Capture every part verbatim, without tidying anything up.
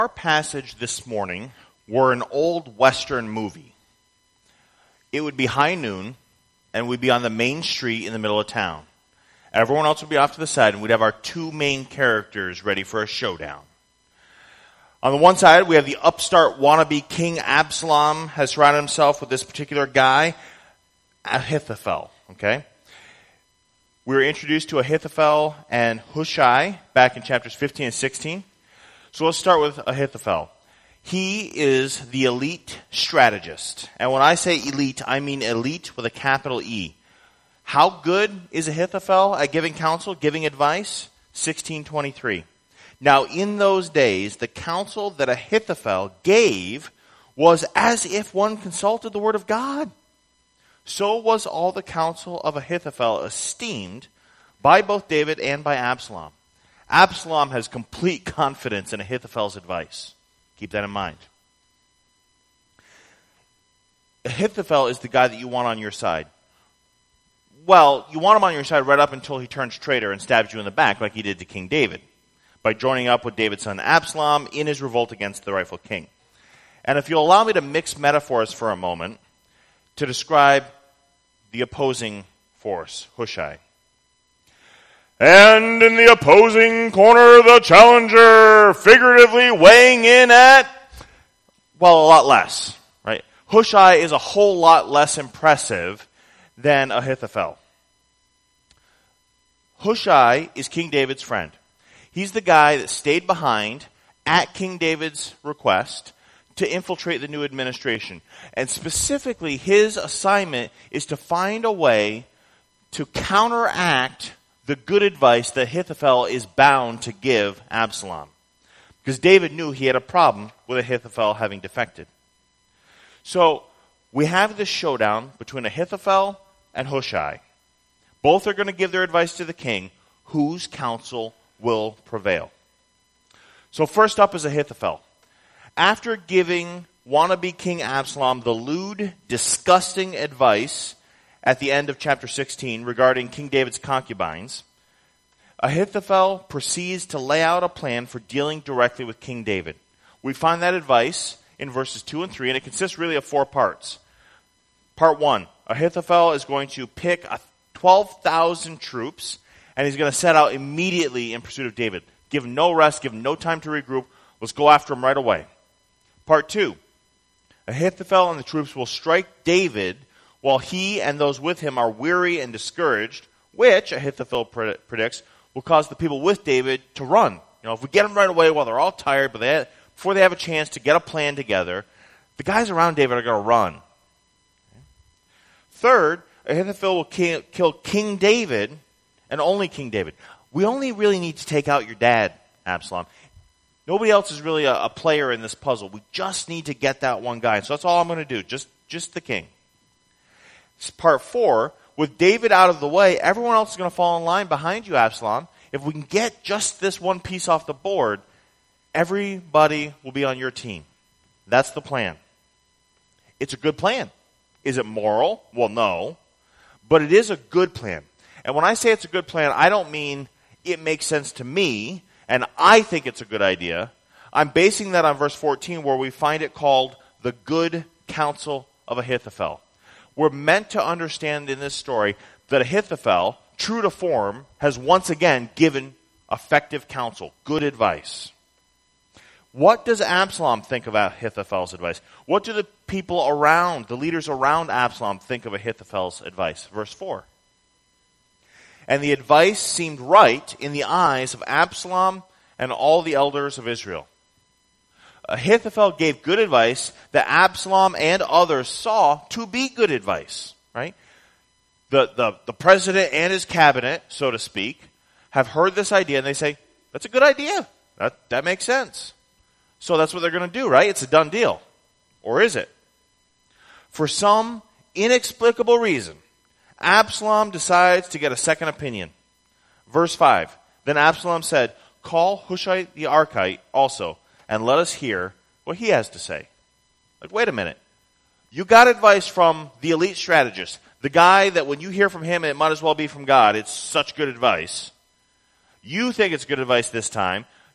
Our passage this morning were an old Western movie. It would be high noon, and we'd be on the main street in the middle of town. Everyone else would be off to the side, and we'd have our two main characters ready for a showdown. On the one side, we have the upstart wannabe King Absalom has surrounded himself with this particular guy, Ahithophel, okay? We were introduced to Ahithophel and Hushai back in chapters fifteen and sixteen. So let's start with Ahithophel. He is the elite strategist. And when I say elite, I mean elite with a capital E. How good is Ahithophel at giving counsel, giving advice? sixteen twenty-three. Now in those days, the counsel that Ahithophel gave was as if one consulted the word of God. So was all the counsel of Ahithophel esteemed by both David and by Absalom. Absalom has complete confidence in Ahithophel's advice. Keep that in mind. Ahithophel is the guy that you want on your side. Well, you want him on your side right up until he turns traitor and stabs you in the back like he did to King David, by joining up with David's son Absalom in his revolt against the rightful king. And if you'll allow me to mix metaphors for a moment to describe the opposing force, Hushai. And in the opposing corner, the challenger, figuratively weighing in at, well, a lot less, right? Hushai is a whole lot less impressive than Ahithophel. Hushai is King David's friend. He's the guy that stayed behind at King David's request to infiltrate the new administration. And specifically, his assignment is to find a way to counteract the good advice that Ahithophel is bound to give Absalom. Because David knew he had a problem with Ahithophel having defected. So, we have this showdown between Ahithophel and Hushai. Both are going to give their advice to the king, whose counsel will prevail. So first up is Ahithophel. After giving wannabe King Absalom the lewd, disgusting advice at the end of chapter sixteen regarding King David's concubines, Ahithophel proceeds to lay out a plan for dealing directly with King David. We find that advice in verses two and three, and it consists really of four parts. Part one, Ahithophel is going to pick twelve thousand troops, and he's going to set out immediately in pursuit of David. Give him no rest, give him no time to regroup. Let's go after him right away. Part two, Ahithophel and the troops will strike David while he and those with him are weary and discouraged, which, Ahithophel predicts, will cause the people with David to run. You know, if we get them right away while they're all tired, but they have, before they have a chance to get a plan together, the guys around David are going to run. Third, Ahithophel will ki- kill King David, and only King David. We only really need to take out your dad, Absalom. Nobody else is really a, a player in this puzzle. We just need to get that one guy. So that's all I'm going to do, just, just the king. Part four, with David out of the way, everyone else is going to fall in line behind you, Absalom. If we can get just this one piece off the board, everybody will be on your team. That's the plan. It's a good plan. Is it moral? Well, no. But it is a good plan. And when I say it's a good plan, I don't mean it makes sense to me, and I think it's a good idea. I'm basing that on verse fourteen, where we find it called the good counsel of Ahithophel. We're meant to understand in this story that Ahithophel, true to form, has once again given effective counsel, good advice. What does Absalom think of Ahithophel's advice? What do the people around, the leaders around Absalom, think of Ahithophel's advice? Verse four. And the advice seemed right in the eyes of Absalom and all the elders of Israel. Ahithophel gave good advice that Absalom and others saw to be good advice, right? The, the, the president and his cabinet, so to speak, have heard this idea and they say, that's a good idea. That, that makes sense. So that's what they're going to do, right? It's a done deal. Or is it? For some inexplicable reason, Absalom decides to get a second opinion. Verse five, then Absalom said, call Hushai the Archite also, and let us hear what he has to say. Like, wait a minute. You got advice from the elite strategist, the guy that when you hear from him, it might as well be from God. It's such good advice. You think it's good advice this time.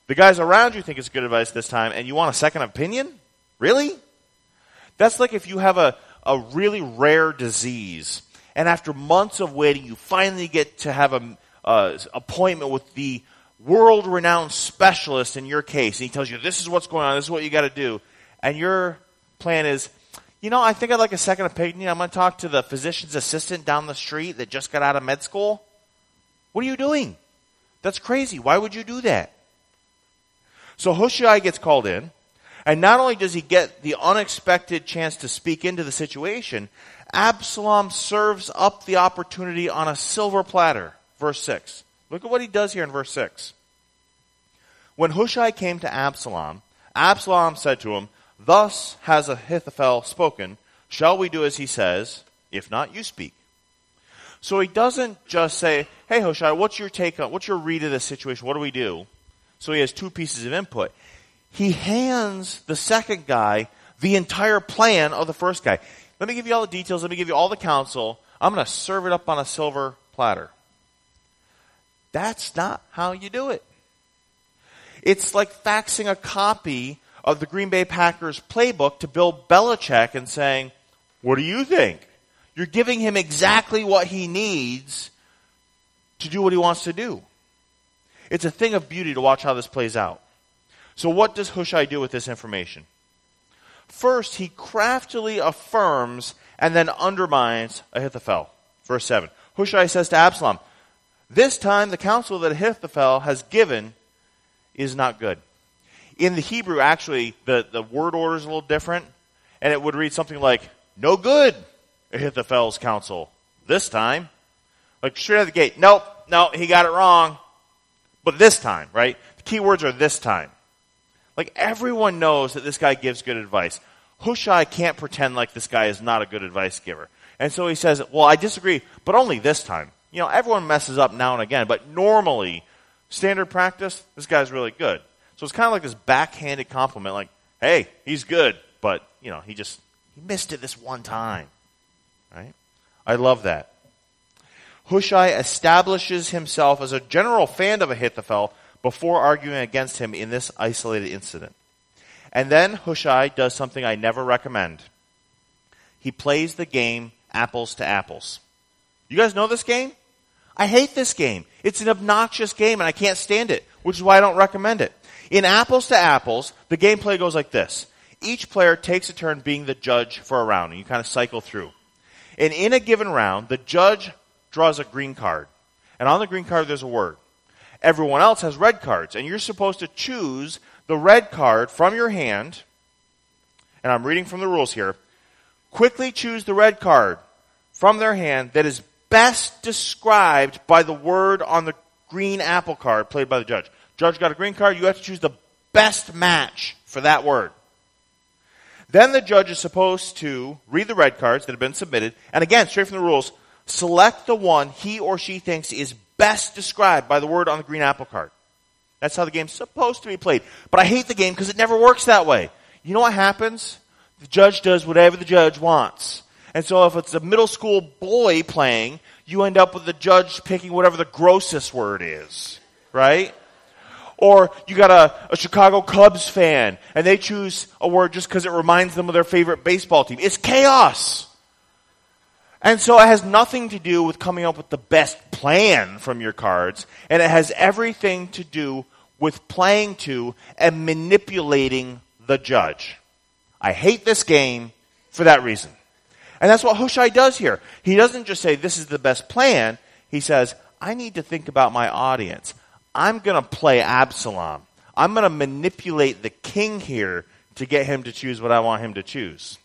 The guys around you think it's good advice this time, and you want a second opinion? Really? That's like if you have a, a really rare disease, and after months of waiting, you finally get to have an appointment with the world-renowned specialist in your case, and he tells you, this is what's going on, this is what you got to do, and your plan is, you know, I think I'd like a second opinion. I'm going to talk to the physician's assistant down the street that just got out of med school. What are you doing? That's crazy. Why would you do that? So Hushai gets called in, and not only does he get the unexpected chance to speak into the situation, Absalom serves up the opportunity on a silver platter. Verse six. Look at what he does here in verse six. When Hushai came to Absalom, Absalom said to him, thus has Ahithophel spoken. Shall we do as he says? If not, you speak. So he doesn't just say, hey Hushai, what's your take on, what's your read of this situation? What do we do? So he has two pieces of input. He hands the second guy the entire plan of the first guy. Let me give you all the details. Let me give you all the counsel. I'm going to serve it up on a silver platter. That's not how you do it. It's like faxing a copy of the Green Bay Packers playbook to Bill Belichick and saying, what do you think? You're giving him exactly what he needs to do what he wants to do. It's a thing of beauty to watch how this plays out. So what does Hushai do with this information? First, he craftily affirms and then undermines Ahithophel. Verse seven. Hushai says to Absalom, this time the counsel that Ahithophel has given is not good. In the Hebrew, actually, the, the word order is a little different, and it would read something like, no good, Ahithophel's counsel, this time. Like straight out of the gate, nope, no, he got it wrong. But this time, right? The key words are this time. Like everyone knows that this guy gives good advice. Hushai can't pretend like this guy is not a good advice giver. And so he says, well, I disagree, but only this time. You know, everyone messes up now and again, but normally, standard practice, this guy's really good. So it's kind of like this backhanded compliment, like, hey, he's good, but, you know, he just, he missed it this one time. Right? I love that. Hushai establishes himself as a general fan of Ahithophel before arguing against him in this isolated incident. And then Hushai does something I never recommend. He plays the game apples to apples. You guys know this game? I hate this game. It's an obnoxious game and I can't stand it, which is why I don't recommend it. In apples to apples, the gameplay goes like this. Each player takes a turn being the judge for a round, and you kind of cycle through. And in a given round, the judge draws a green card. And on the green card, there's a word. Everyone else has red cards, and you're supposed to choose the red card from your hand. And I'm reading from the rules here. Quickly choose the red card from their hand that is best described by the word on the green apple card played by the judge. Judge got a green card. You have to choose the best match for that word. Then the judge is supposed to read the red cards that have been submitted. And again, straight from the rules, select the one he or she thinks is best described by the word on the green apple card. That's how the game's supposed to be played. But I hate the game because it never works that way. You know what happens? The judge does whatever the judge wants. And so if it's a middle school boy playing, you end up with the judge picking whatever the grossest word is. Right? Or you got a, a Chicago Cubs fan, and they choose a word just because it reminds them of their favorite baseball team. It's chaos. And so it has nothing to do with coming up with the best plan from your cards, and it has everything to do with playing to and manipulating the judge. I hate this game for that reason. And that's what Hushai does here. He doesn't just say, this is the best plan. He says, I need to think about my audience. I'm going to play Absalom. I'm going to manipulate the king here to get him to choose what I want him to choose.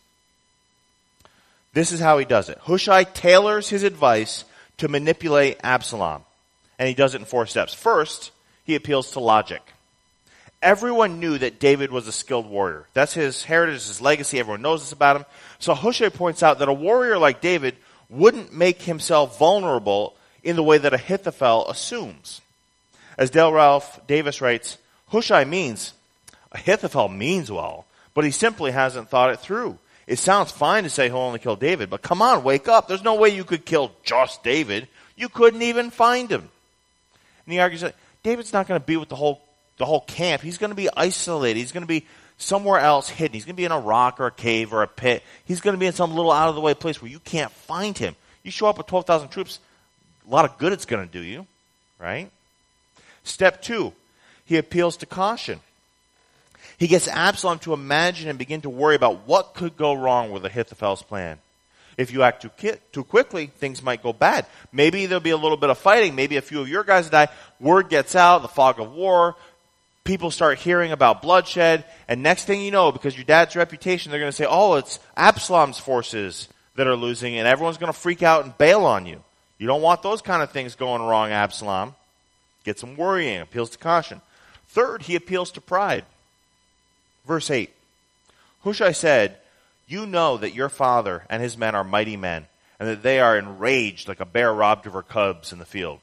This is how he does it. Hushai tailors his advice to manipulate Absalom. And he does it in four steps. First, he appeals to logic. Everyone knew that David was a skilled warrior. That's his heritage, his legacy. Everyone knows this about him. So Hushai points out that a warrior like David wouldn't make himself vulnerable in the way that Ahithophel assumes. As Dale Ralph Davis writes, Hushai means, Ahithophel means well, but he simply hasn't thought it through. It sounds fine to say he'll only kill David, but come on, wake up. There's no way you could kill just David. You couldn't even find him. And he argues that David's not going to be with the whole the whole camp. He's going to be isolated. He's going to be somewhere else hidden. He's going to be in a rock or a cave or a pit. He's going to be in some little out-of-the-way place where you can't find him. You show up with twelve thousand troops, a lot of good it's going to do you, right? Step two, he appeals to caution. He gets Absalom to imagine and begin to worry about what could go wrong with Ahithophel's plan. If you act too, ki- too quickly, things might go bad. Maybe there'll be a little bit of fighting. Maybe a few of your guys die. Word gets out, the fog of war. People start hearing about bloodshed. And next thing you know, because your dad's reputation, they're going to say, oh, it's Absalom's forces that are losing, and everyone's going to freak out and bail on you. You don't want those kind of things going wrong, Absalom. Gets him worrying, appeals to caution. Third, he appeals to pride. Verse eight, Hushai said, you know that your father and his men are mighty men, and that they are enraged like a bear robbed of her cubs in the field.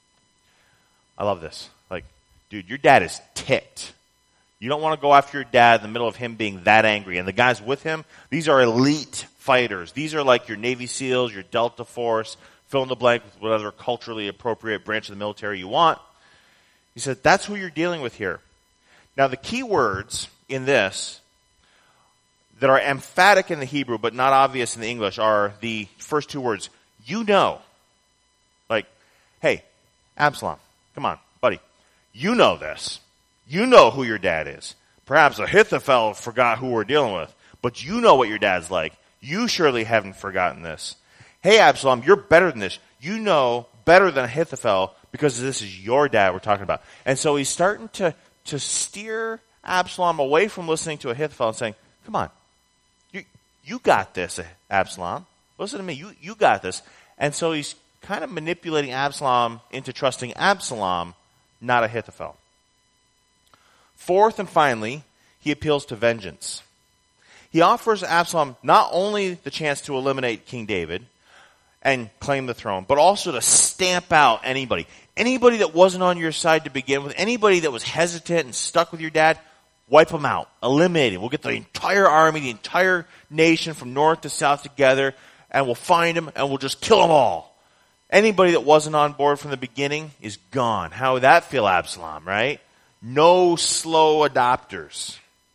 I love this. Like, dude, your dad is ticked. You don't want to go after your dad in the middle of him being that angry. And the guys with him, these are elite fighters. These are like your Navy SEALs, your Delta Force, fill in the blank with whatever culturally appropriate branch of the military you want. He said, that's who you're dealing with here. Now, the key words in this that are emphatic in the Hebrew but not obvious in the English are the first two words, you know. Like, hey, Absalom, come on, buddy. You know this. You know who your dad is. Perhaps Ahithophel forgot who we're dealing with, but you know what your dad's like. You surely haven't forgotten this. Hey, Absalom, you're better than this. You know better than Ahithophel because this is your dad we're talking about. And so he's starting to, to steer Absalom away from listening to Ahithophel and saying, come on, you you got this, Absalom. Listen to me, you, you got this. And so he's kind of manipulating Absalom into trusting Absalom, not Ahithophel. Fourth and finally, he appeals to vengeance. He offers Absalom not only the chance to eliminate King David and claim the throne, but also to stamp out anybody. Anybody that wasn't on your side to begin with, anybody that was hesitant and stuck with your dad, wipe them out. Eliminate him. We'll get the entire army, the entire nation from north to south together, and we'll find them, and we'll just kill them all. Anybody that wasn't on board from the beginning is gone. How would that feel, Absalom, right? No slow adopters.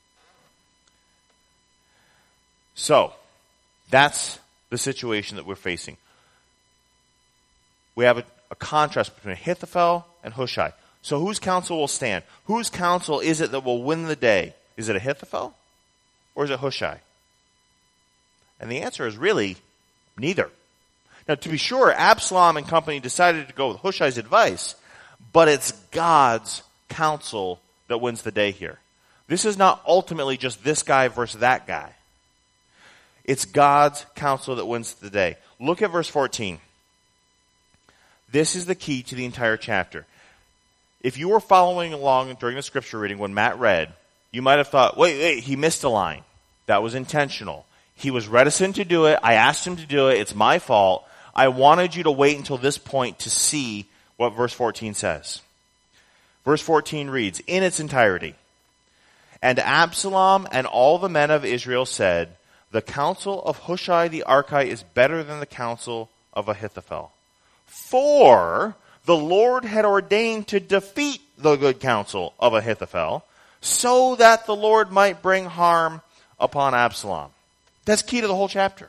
So, that's the situation that we're facing. We have a, a contrast between Ahithophel and Hushai. So whose counsel will stand? Whose counsel is it that will win the day? Is it Ahithophel or is it Hushai? And the answer is really neither. Now, to be sure, Absalom and company decided to go with Hushai's advice, but it's God's counsel that wins the day here. This is not ultimately just this guy versus that guy. It's God's counsel that wins the day. Look at verse fourteen. This is the key to the entire chapter. If you were following along during the scripture reading when Matt read, you might have thought, wait, wait, he missed a line. That was intentional. He was reticent to do it. I asked him to do it. It's my fault. I wanted you to wait until this point to see what verse fourteen says. Verse fourteen reads, in its entirety, and Absalom and all the men of Israel said, the counsel of Hushai the Archite is better than the counsel of Ahithophel. For the Lord had ordained to defeat the good counsel of Ahithophel, so that the Lord might bring harm upon Absalom. That's key to the whole chapter.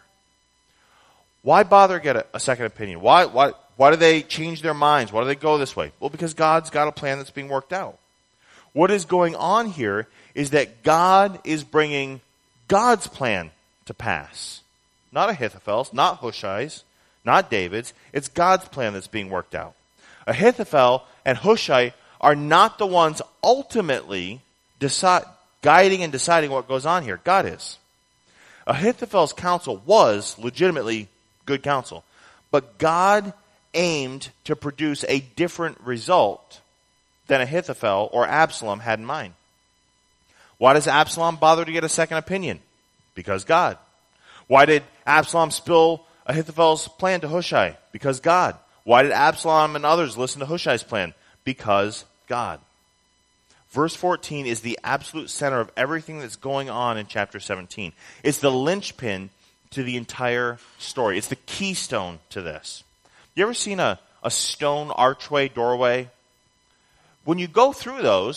Why bother get a, a second opinion? Why, why, why do they change their minds? Why do they go this way? Well, because God's got a plan that's being worked out. What is going on here is that God is bringing God's plan to pass. Not Ahithophel's, not Hushai's, not David's. It's God's plan that's being worked out. Ahithophel and Hushai are not the ones ultimately decide, guiding and deciding what goes on here. God is. Ahithophel's counsel was legitimately good counsel, but God aimed to produce a different result than Ahithophel or Absalom had in mind. Why does Absalom bother to get a second opinion? Because God. Why did Absalom spill Ahithophel's plan to Hushai? Because God. Why did Absalom and others listen to Hushai's plan? Because God. Verse fourteen is the absolute center of everything that's going on in chapter seventeen. It's the linchpin to the entire story. It's the keystone to this. You ever seen a, a stone archway, doorway? When you go through those,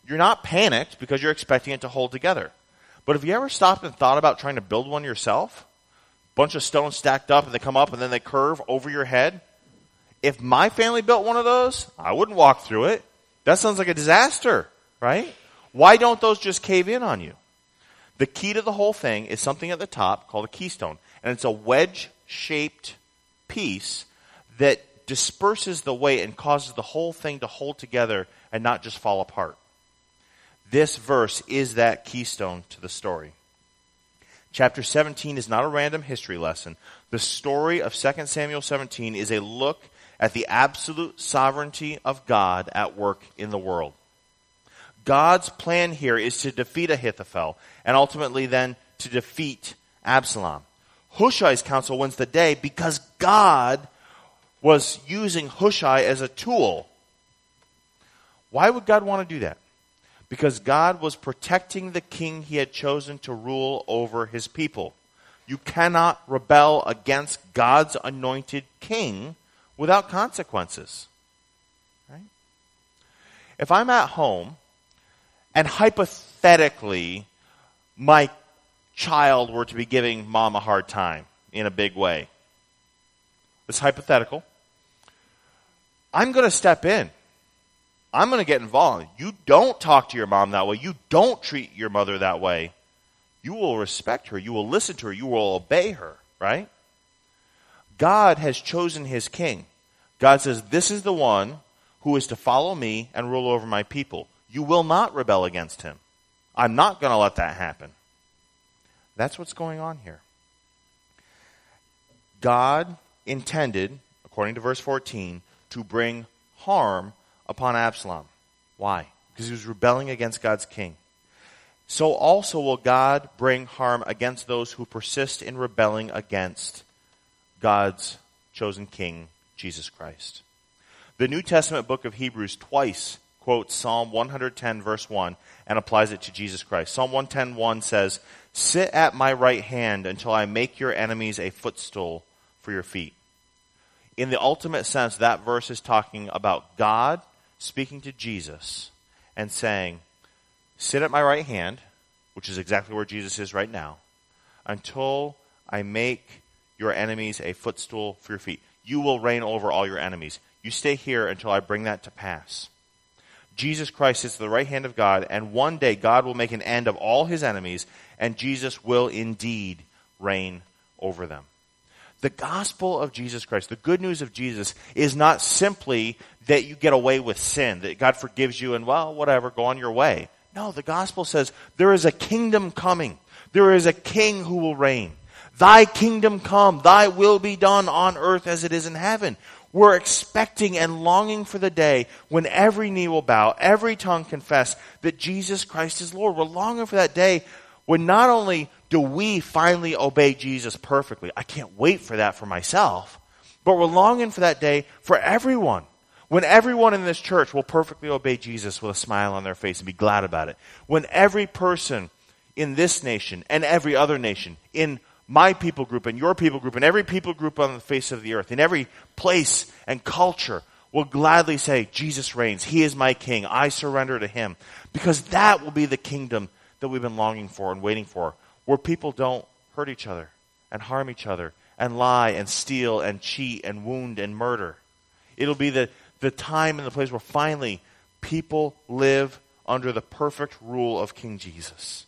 you're not panicked because you're expecting it to hold together. But have you ever stopped and thought about trying to build one yourself? Bunch of stones stacked up and they come up and then they curve over your head. If my family built one of those, I wouldn't walk through it. That sounds like a disaster, right? Why don't those just cave in on you? The key to the whole thing is something at the top called a keystone. And it's a wedge-shaped piece that disperses the weight and causes the whole thing to hold together and not just fall apart. This verse is that keystone to the story. Chapter seventeen is not a random history lesson. The story of Second Samuel seventeen is a look at the absolute sovereignty of God at work in the world. God's plan here is to defeat Ahithophel and ultimately then to defeat Absalom. Hushai's counsel wins the day because God was using Hushai as a tool. Why would God want to do that? Because God was protecting the king he had chosen to rule over his people. You cannot rebel against God's anointed king without consequences. Right? If I'm at home and hypothetically my child were to be giving mom a hard time in a big way, it's hypothetical, I'm going to step in. I'm going to get involved. You don't talk to your mom that way. You don't treat your mother that way. You will respect her. You will listen to her. You will obey her, right? God has chosen his king. God says, this is the one who is to follow me and rule over my people. You will not rebel against him. I'm not going to let that happen. That's what's going on here. God intended, according to verse fourteen, to bring harm upon Absalom. Why? Because he was rebelling against God's king. So also will God bring harm against those who persist in rebelling against God's chosen king, Jesus Christ. The New Testament book of Hebrews twice quotes Psalm one ten verse one and applies it to Jesus Christ. Psalm one ten one says, "Sit at my right hand until I make your enemies a footstool for your feet." In the ultimate sense, that verse is talking about God speaking to Jesus and saying, sit at my right hand, which is exactly where Jesus is right now, until I make your enemies a footstool for your feet. You will reign over all your enemies. You stay here until I bring that to pass. Jesus Christ sits at the right hand of God, and one day God will make an end of all his enemies, and Jesus will indeed reign over them. The gospel of Jesus Christ, the good news of Jesus, is not simply that you get away with sin, that God forgives you and, well, whatever, go on your way. No, the gospel says there is a kingdom coming. There is a king who will reign. Thy kingdom come, thy will be done on earth as it is in heaven. We're expecting and longing for the day when every knee will bow, every tongue confess that Jesus Christ is Lord. We're longing for that day when not only do we finally obey Jesus perfectly, I can't wait for that for myself, but we're longing for that day for everyone. When everyone in this church will perfectly obey Jesus with a smile on their face and be glad about it. When every person in this nation and every other nation, in my people group and your people group and every people group on the face of the earth, in every place and culture, will gladly say, Jesus reigns. He is my king. I surrender to him. Because that will be the kingdom that we've been longing for and waiting for, where people don't hurt each other and harm each other and lie and steal and cheat and wound and murder. It'll be the, the time and the place where finally people live under the perfect rule of King Jesus.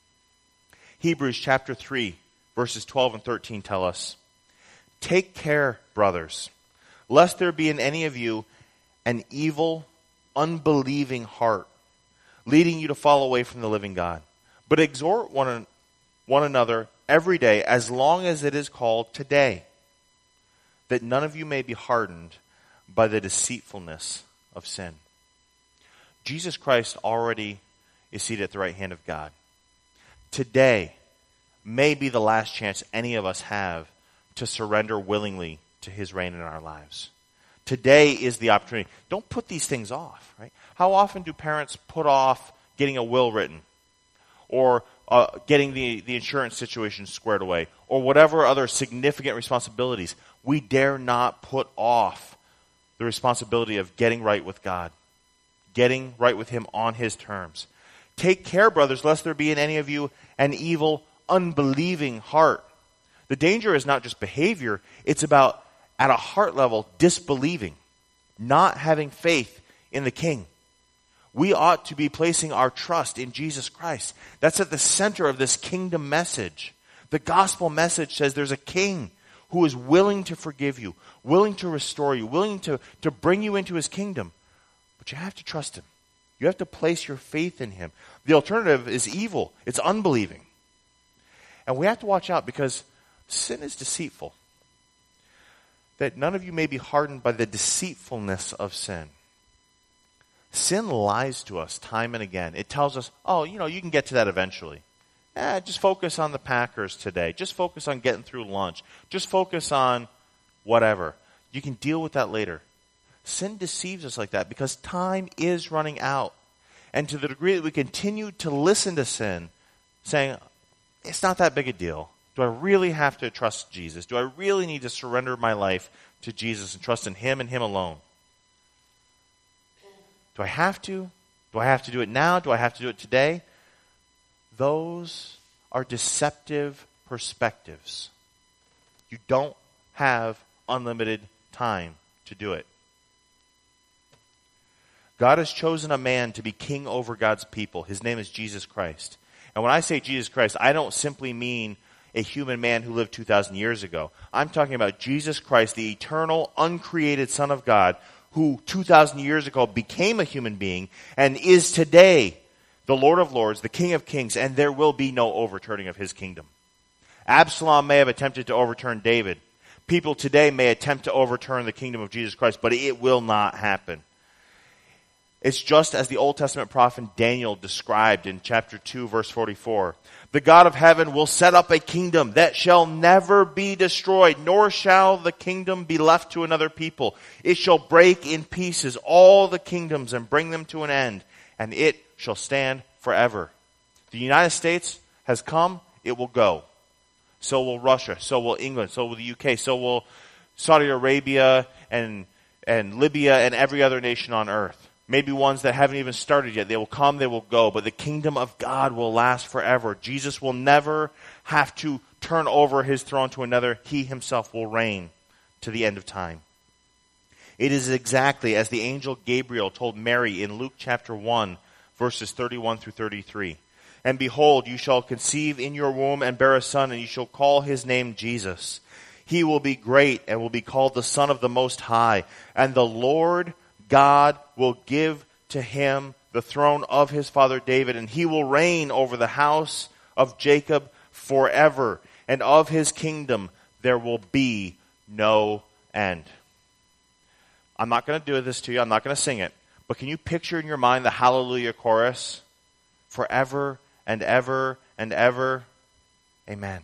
Hebrews chapter three, verses twelve and thirteen tell us, "Take care, brothers, lest there be in any of you an evil, unbelieving heart, leading you to fall away from the living God. But exhort one, one another every day, as long as it is called today, that none of you may be hardened by the deceitfulness of sin." Jesus Christ already is seated at the right hand of God. Today may be the last chance any of us have to surrender willingly to his reign in our lives. Today is the opportunity. Don't put these things off, right? How often do parents put off getting a will written, or uh, getting the, the insurance situation squared away, or whatever other significant responsibilities? We dare not put off the responsibility of getting right with God, getting right with him on his terms. Take care, brothers, lest there be in any of you an evil, unbelieving heart. The danger is not just behavior, it's about, at a heart level, disbelieving, not having faith in the King. We ought to be placing our trust in Jesus Christ. That's at the center of this kingdom message. The gospel message says there's a king who is willing to forgive you, willing to restore you, willing to, to bring you into his kingdom. But you have to trust him. You have to place your faith in him. The alternative is evil. It's unbelieving. And we have to watch out because sin is deceitful. That none of you may be hardened by the deceitfulness of sin. Sin lies to us time and again. It tells us, oh, you know, you can get to that eventually. Eh, just focus on the Packers today. Just focus on getting through lunch. Just focus on whatever. You can deal with that later. Sin deceives us like that because time is running out. And to the degree that we continue to listen to sin, saying, it's not that big a deal. Do I really have to trust Jesus? Do I really need to surrender my life to Jesus and trust in him and him alone? Do I have to? Do I have to do it now? Do I have to do it today? Those are deceptive perspectives. You don't have unlimited time to do it. God has chosen a man to be king over God's people. His name is Jesus Christ. And when I say Jesus Christ, I don't simply mean a human man who lived two thousand years ago. I'm talking about Jesus Christ, the eternal, uncreated Son of God, who two thousand years ago became a human being and is today the Lord of Lords, the King of Kings, and there will be no overturning of his kingdom. Absalom may have attempted to overturn David. People today may attempt to overturn the kingdom of Jesus Christ, but it will not happen. It's just as the Old Testament prophet Daniel described in chapter two, verse forty-four. The God of heaven will set up a kingdom that shall never be destroyed, nor shall the kingdom be left to another people. It shall break in pieces all the kingdoms and bring them to an end, and it shall stand forever. The United States has come, it will go. So will Russia, so will England, so will the U K, so will Saudi Arabia and, and Libya and every other nation on earth. Maybe ones that haven't even started yet. They will come, they will go, but the kingdom of God will last forever. Jesus will never have to turn over his throne to another. He himself will reign to the end of time. It is exactly as the angel Gabriel told Mary in Luke chapter one, verses thirty-one through thirty-three. And behold, you shall conceive in your womb and bear a son, and you shall call his name Jesus. He will be great and will be called the Son of the Most High. And the Lord God will give to him the throne of his father David, and he will reign over the house of Jacob forever, and of his kingdom there will be no end. I'm not going to do this to you. I'm not going to sing it. But can you picture in your mind the hallelujah chorus? Forever and ever and ever. Amen.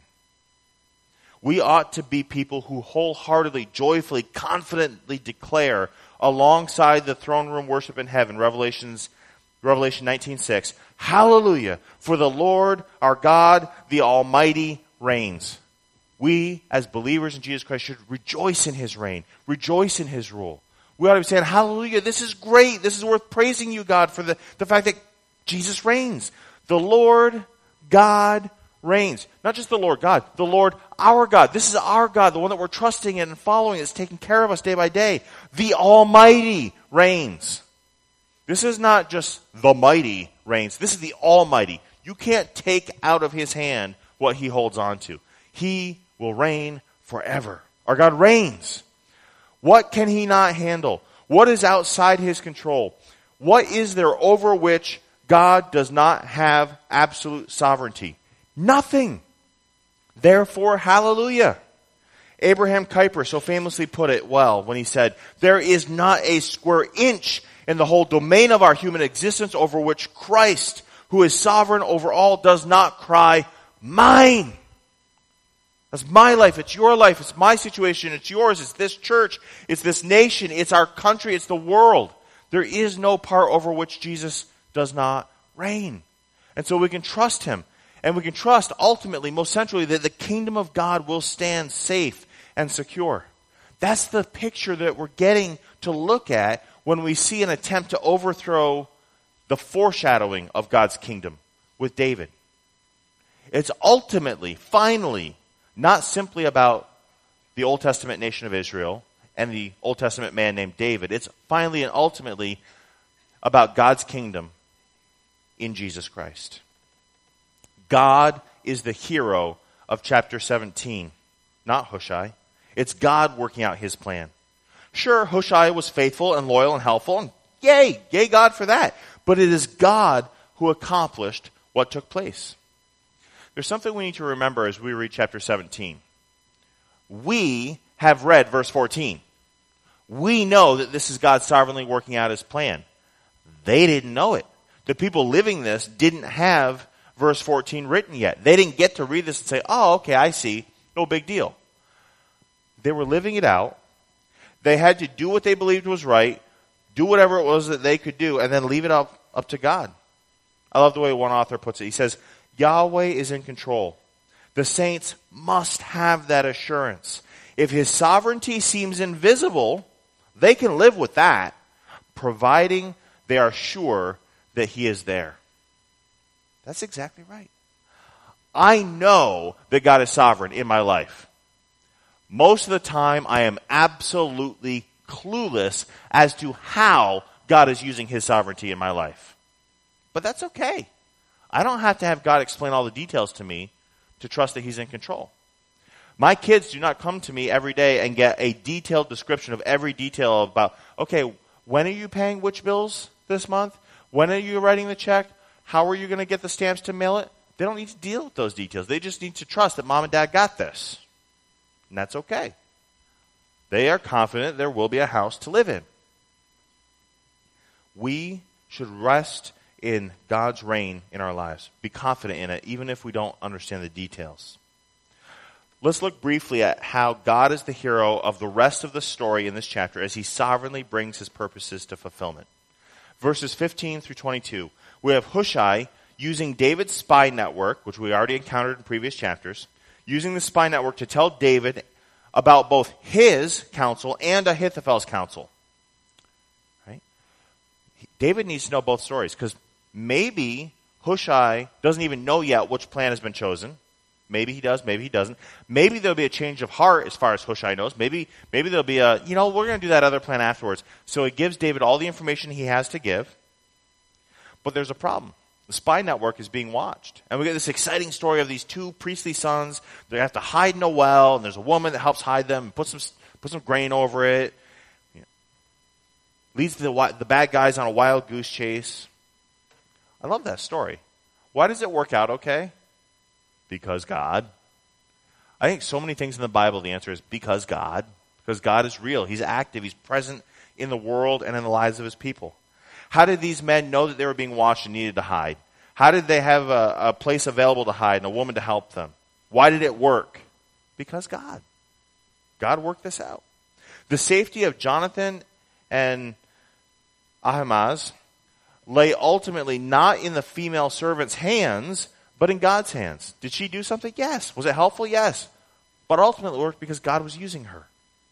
We ought to be people who wholeheartedly, joyfully, confidently declare alongside the throne room worship in heaven, Revelations, Revelation nineteen six, hallelujah, for the Lord our God, the Almighty, reigns. We, as believers in Jesus Christ, should rejoice in his reign, rejoice in his rule. We ought to be saying, hallelujah, this is great. This is worth praising you, God, for the, the fact that Jesus reigns. The Lord God reigns. Not just the Lord God, the Lord our God. This is our God, the one that we're trusting in and following, that's taking care of us day by day. The Almighty reigns. This is not just the mighty reigns. This is the Almighty. You can't take out of his hand what he holds on to. He will reign forever. Our God reigns. What can he not handle? What is outside his control? What is there over which God does not have absolute sovereignty? Nothing. Therefore, hallelujah. Abraham Kuyper so famously put it well when he said, there is not a square inch in the whole domain of our human existence over which Christ, who is sovereign over all, does not cry, mine. That's my life. It's your life. It's my situation. It's yours. It's this church. It's this nation. It's our country. It's the world. There is no part over which Jesus does not reign. And so we can trust him. And we can trust, ultimately, most centrally, that the kingdom of God will stand safe and secure. That's the picture that we're getting to look at when we see an attempt to overthrow the foreshadowing of God's kingdom with David. It's ultimately, finally, not simply about the Old Testament nation of Israel and the Old Testament man named David. It's finally and ultimately about God's kingdom in Jesus Christ. God is the hero of chapter seventeen, not Hushai. It's God working out his plan. Sure, Hushai was faithful and loyal and helpful, and yay, yay God for that. But it is God who accomplished what took place. There's something we need to remember as we read chapter seventeen. We have read verse fourteen. We know that this is God sovereignly working out his plan. They didn't know it. The people living this didn't have verse fourteen written yet. They didn't get to read this and say, oh, okay, I see. No big deal. They were living it out. They had to do what they believed was right, do whatever it was that they could do, and then leave it up, up to God. I love the way one author puts it. He says, Yahweh is in control. The saints must have that assurance. If his sovereignty seems invisible, they can live with that, providing they are sure that he is there. That's exactly right. I know that God is sovereign in my life. Most of the time, I am absolutely clueless as to how God is using his sovereignty in my life. But that's okay. I don't have to have God explain all the details to me to trust that he's in control. My kids do not come to me every day and get a detailed description of every detail about, okay, when are you paying which bills this month? When are you writing the check? How are you going to get the stamps to mail it? They don't need to deal with those details. They just need to trust that mom and dad got this. And that's okay. They are confident there will be a house to live in. We should rest in God's reign in our lives. Be confident in it, even if we don't understand the details. Let's look briefly at how God is the hero of the rest of the story in this chapter as he sovereignly brings his purposes to fulfillment. Verses fifteen through twenty-two. We have Hushai using David's spy network, which we already encountered in previous chapters, using the spy network to tell David about both his counsel and Ahithophel's counsel. Right? David needs to know both stories, because maybe Hushai doesn't even know yet which plan has been chosen. Maybe he does, maybe he doesn't. Maybe there'll be a change of heart as far as Hushai knows. Maybe maybe there'll be a, you know, we're going to do that other plan afterwards. So he gives David all the information he has to give. But there's a problem. The spy network is being watched. And we get this exciting story of these two priestly sons. They have to hide in a well, and there's a woman that helps hide them and put some, put some grain over it. You know, leads the, the bad guys on a wild goose chase. I love that story. Why does it work out okay? Because God. I think so many things in the Bible, the answer is because God. Because God is real. He's active. He's present in the world and in the lives of his people. How did these men know that they were being watched and needed to hide? How did they have a, a place available to hide and a woman to help them? Why did it work? Because God. God worked this out. The safety of Jonathan and Ahimaaz lay ultimately not in the female servant's hands, but in God's hands. Did she do something? Yes. Was it helpful? Yes. But ultimately it worked because God was using her.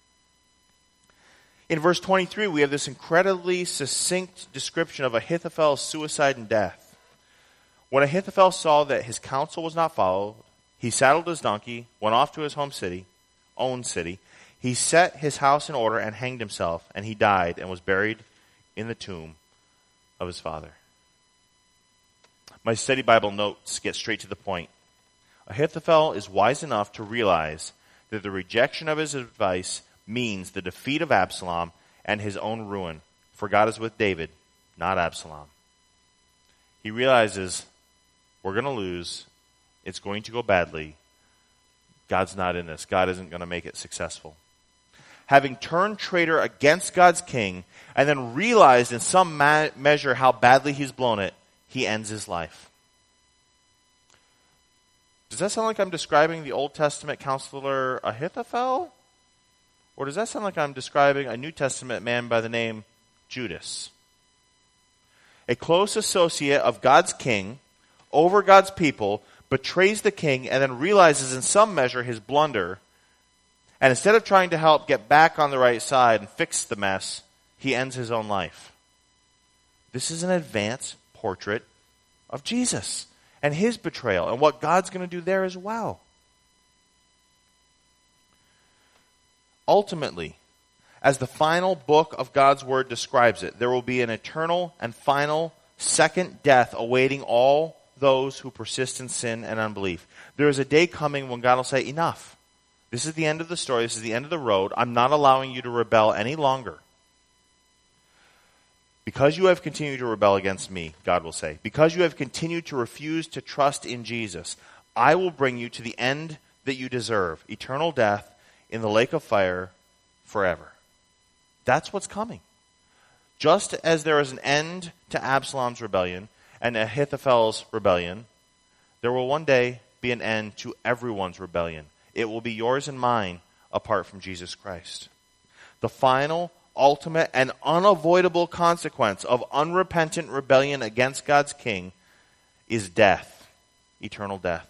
In verse twenty-three, we have this incredibly succinct description of Ahithophel's suicide and death. When Ahithophel saw that his counsel was not followed, he saddled his donkey, went off to his home city, own city. He set his house in order and hanged himself, and he died and was buried in the tomb of his father. My study Bible notes get straight to the point. Ahithophel is wise enough to realize that the rejection of his advice means the defeat of Absalom and his own ruin. For God is with David, not Absalom. He realizes we're going to lose. It's going to go badly. God's not in this. God isn't going to make it successful. Having turned traitor against God's king and then realized in some ma- measure how badly he's blown it, he ends his life. Does that sound like I'm describing the Old Testament counselor Ahithophel? Or does that sound like I'm describing a New Testament man by the name Judas? A close associate of God's king over God's people betrays the king and then realizes in some measure his blunder. And instead of trying to help get back on the right side and fix the mess, he ends his own life. This is an advanced portrait of Jesus and his betrayal and what God's going to do there as well. Ultimately, as the final book of God's Word describes it, there will be an eternal and final second death awaiting all those who persist in sin and unbelief. There is a day coming when God will say, enough. This is the end of the story. This is the end of the road. I'm not allowing you to rebel any longer. Because you have continued to rebel against me, God will say, because you have continued to refuse to trust in Jesus, I will bring you to the end that you deserve, eternal death in the lake of fire forever. That's what's coming. Just as there is an end to Absalom's rebellion and Ahithophel's rebellion, there will one day be an end to everyone's rebellion. It will be yours and mine apart from Jesus Christ. The final, ultimate, and unavoidable consequence of unrepentant rebellion against God's king is death, eternal death.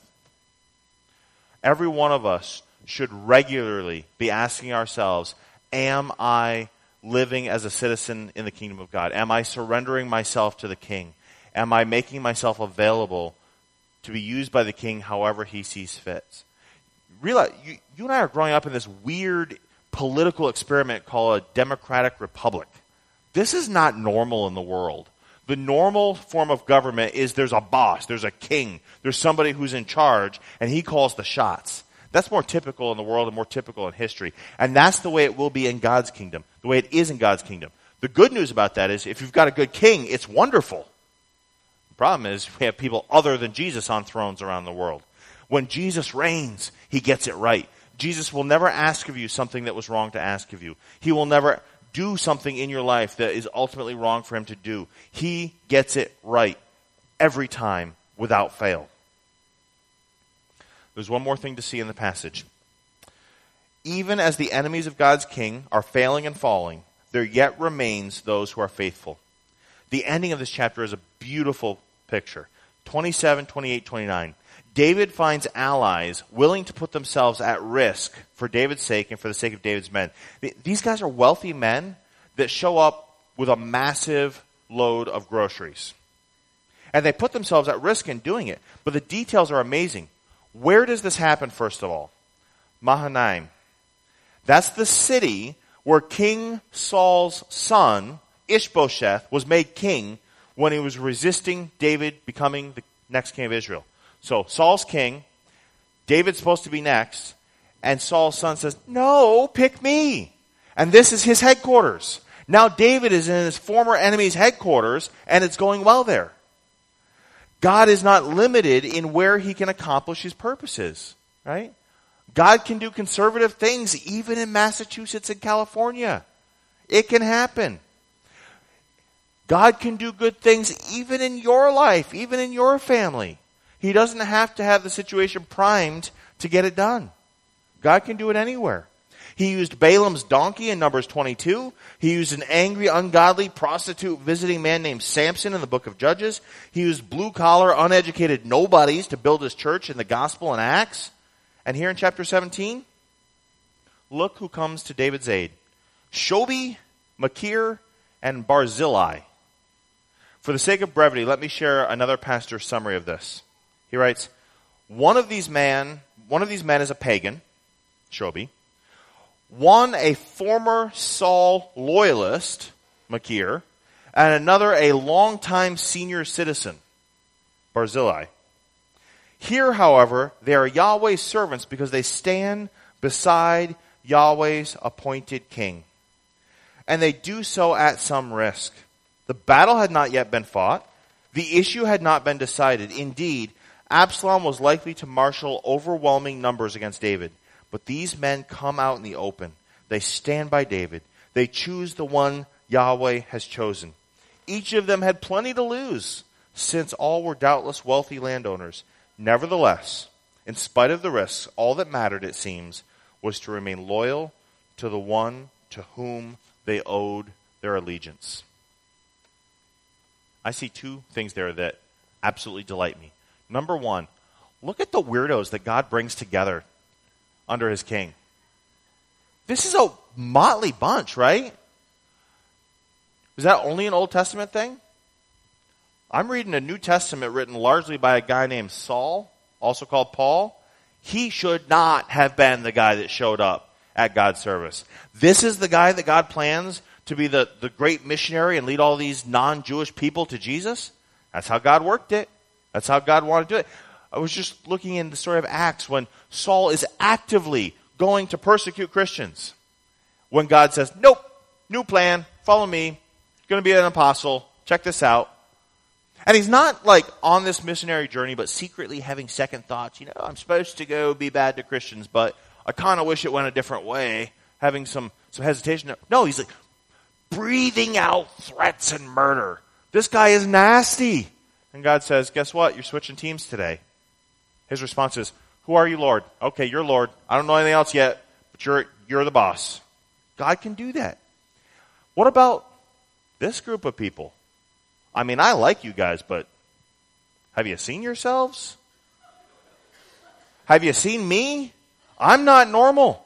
Every one of us should regularly be asking ourselves, am I living as a citizen in the kingdom of God? Am I surrendering myself to the king? Am I making myself available to be used by the king however he sees fit? Realize, you, you and I are growing up in this weird political experiment called a democratic republic. This is not normal in the world. The normal form of government is there's a boss, there's a king, there's somebody who's in charge, and he calls the shots. That's more typical in the world and more typical in history. And that's the way it will be in God's kingdom, the way it is in God's kingdom. The good news about that is if you've got a good king, it's wonderful. The problem is we have people other than Jesus on thrones around the world. When Jesus reigns, he gets it right. Jesus will never ask of you something that was wrong to ask of you. He will never do something in your life that is ultimately wrong for him to do. He gets it right every time without fail. There's one more thing to see in the passage. Even as the enemies of God's king are failing and falling, there yet remains those who are faithful. The ending of this chapter is a beautiful picture. twenty-seven, twenty-eight, twenty-nine. David finds allies willing to put themselves at risk for David's sake and for the sake of David's men. These guys are wealthy men that show up with a massive load of groceries. And they put themselves at risk in doing it. But the details are amazing. Where does this happen, first of all? Mahanaim. That's the city where King Saul's son, Ishbosheth, was made king when he was resisting David becoming the next king of Israel. So Saul's king, David's supposed to be next, and Saul's son says, no, pick me. And this is his headquarters. Now David is in his former enemy's headquarters, and it's going well there. God is not limited in where he can accomplish his purposes, right? God can do conservative things even in Massachusetts and California. It can happen. God can do good things even in your life, even in your family. He doesn't have to have the situation primed to get it done. God can do it anywhere. He used Balaam's donkey in Numbers twenty-two. He used an angry, ungodly, prostitute visiting man named Samson in the book of Judges. He used blue-collar, uneducated nobodies to build his church in the gospel and Acts. And here in chapter seventeen, look who comes to David's aid. Shobi, Machir, and Barzillai. For the sake of brevity, let me share another pastor's summary of this. He writes, one of these man, one of these men is a pagan, Shobi. One a former Saul loyalist, Machir, and another a longtime senior citizen, Barzillai. Here, however, they are Yahweh's servants because they stand beside Yahweh's appointed king. And they do so at some risk. The battle had not yet been fought. The issue had not been decided. Indeed, Absalom was likely to marshal overwhelming numbers against David. But these men come out in the open. They stand by David. They choose the one Yahweh has chosen. Each of them had plenty to lose, since all were doubtless wealthy landowners. Nevertheless, in spite of the risks, all that mattered, it seems, was to remain loyal to the one to whom they owed their allegiance. I see two things there that absolutely delight me. Number one, look at the weirdos that God brings together under his king. This is a motley bunch, right? Is that only an Old Testament thing? I'm reading a New Testament written largely by a guy named Saul, also called Paul. He should not have been the guy that showed up at God's service. This is the guy that God plans to be the, the great missionary and lead all these non-Jewish people to Jesus. That's how God worked it. That's how God wanted to do it. I was just looking in the story of Acts when Saul is actively going to persecute Christians. When God says, nope, new plan, follow me, going to be an apostle, check this out. And he's not like on this missionary journey, but secretly having second thoughts. You know, I'm supposed to go be bad to Christians, but I kind of wish it went a different way. Having some, some hesitation. No, he's like breathing out threats and murder. This guy is nasty. And God says, guess what? You're switching teams today. His response is, who are you, Lord? Okay, you're Lord. I don't know anything else yet, but you're, you're the boss. God can do that. What about this group of people? I mean, I like you guys, but have you seen yourselves? Have you seen me? I'm not normal.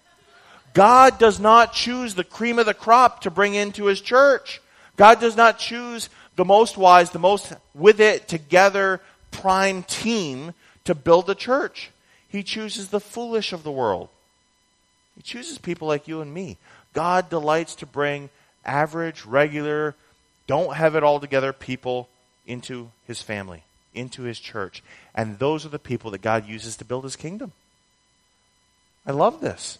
God does not choose the cream of the crop to bring into his church. God does not choose the most wise, the most with it together prime team to build the church. He chooses the foolish of the world. He chooses people like you and me. God delights to bring average, regular, don't have it all together people into his family, into his church. And those are the people that God uses to build his kingdom. I love this.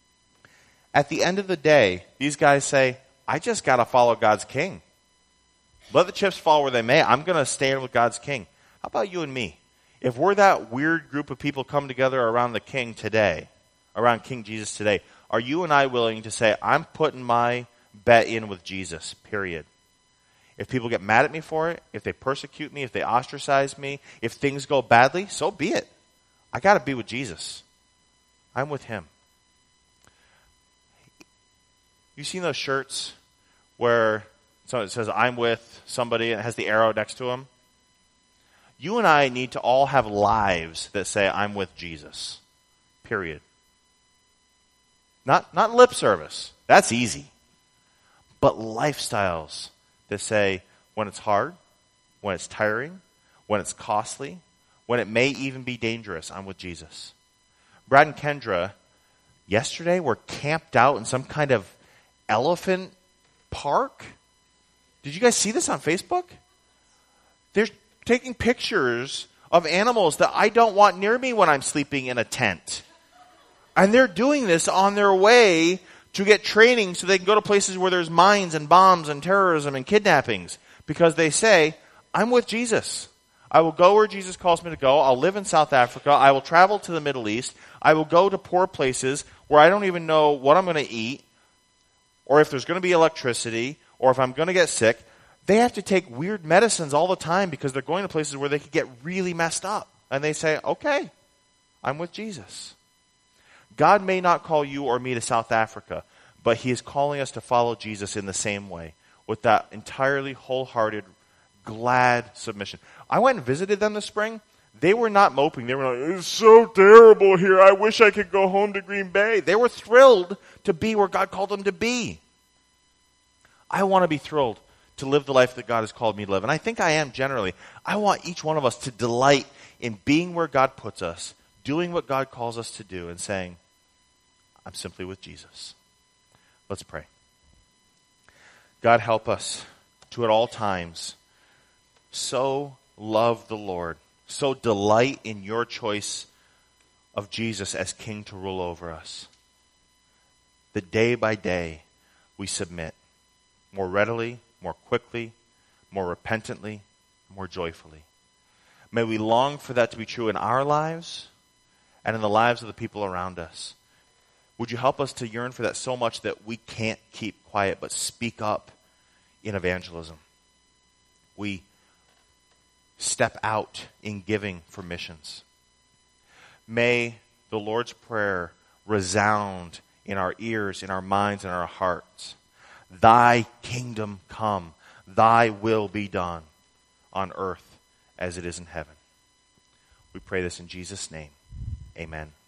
At the end of the day, these guys say, I just got to follow God's king. Let the chips fall where they may. I'm going to stand with God's king. How about you and me? If we're that weird group of people come together around the king today, around King Jesus today, are you and I willing to say, I'm putting my bet in with Jesus, period? If people get mad at me for it, if they persecute me, if they ostracize me, if things go badly, so be it. I got to be with Jesus. I'm with him. You seen those shirts where it says, I'm with somebody, and it has the arrow next to him? You and I need to all have lives that say, I'm with Jesus. Period. Not, not lip service. That's easy. But lifestyles that say, when it's hard, when it's tiring, when it's costly, when it may even be dangerous, I'm with Jesus. Brad and Kendra, yesterday, were camped out in some kind of elephant park. Did you guys see this on Facebook? They're taking pictures of animals that I don't want near me when I'm sleeping in a tent. And they're doing this on their way to get training so they can go to places where there's mines and bombs and terrorism and kidnappings. Because they say, I'm with Jesus. I will go where Jesus calls me to go. I'll live in South Africa. I will travel to the Middle East. I will go to poor places where I don't even know what I'm going to eat, or if there's going to be electricity, or if I'm going to get sick. They have to take weird medicines all the time because they're going to places where they could get really messed up. And they say, okay, I'm with Jesus. God may not call you or me to South Africa, but he is calling us to follow Jesus in the same way, with that entirely wholehearted, glad submission. I went and visited them this spring. They were not moping. They were like, it's so terrible here. I wish I could go home to Green Bay. They were thrilled to be where God called them to be. I want to be thrilled to live the life that God has called me to live. And I think I am generally. I want each one of us to delight in being where God puts us, doing what God calls us to do, and saying, I'm simply with Jesus. Let's pray. God, help us to at all times so love the Lord, so delight in your choice of Jesus as King to rule over us, that day by day we submit more readily, more quickly, more repentantly, more joyfully. May we long for that to be true in our lives and in the lives of the people around us. Would you help us to yearn for that so much that we can't keep quiet but speak up in evangelism? We step out in giving for missions. May the Lord's Prayer resound in our ears, in our minds, and our hearts. Thy kingdom come, thy will be done on earth as it is in heaven. We pray this in Jesus' name. Amen.